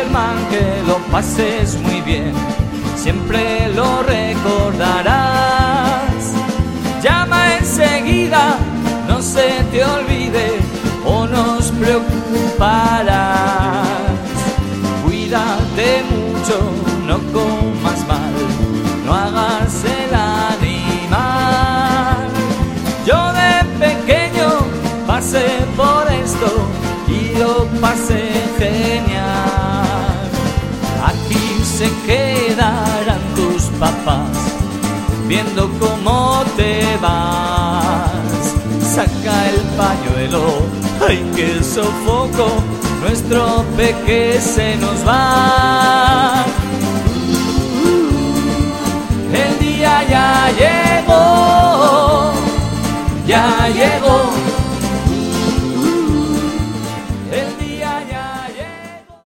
Germán, que lo pases muy bien, siempre lo recordarás. Llama enseguida, no se te olvide, o nos preocuparás. Cuídate mucho, no comas mal, no hagas el animal. Yo de pequeño pasé por esto y lo pasé genial. Aquí se quedarán tus papás viendo cómo te vas. Saca el pañuelo, ay qué sofoco, nuestro peque se nos va. El día ya llegó,